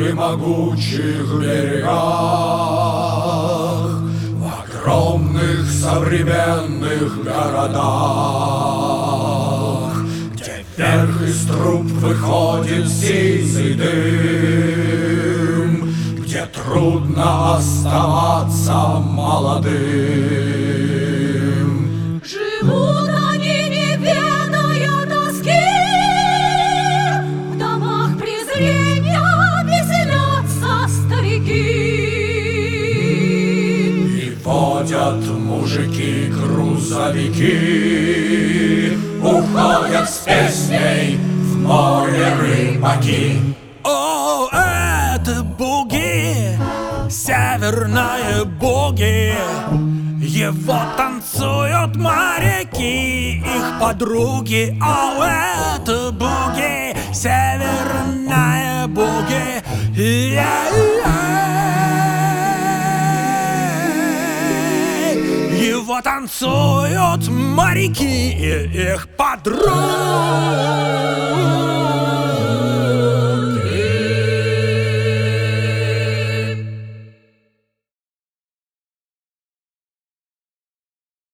и могучих берегах, в огромных современных городах, где вверх из труб выходит сизый дым, где трудно оставаться молодым. Живут они, не ведая тоски, в домах презрения веселятся старики. И водят мужики грузовики, уходят с песней в море рыбаки. О, это буги, северные буги. Его танцуют моряки, их подруги. О, это буги, северные буги. Его танцуют моряки, их подруги.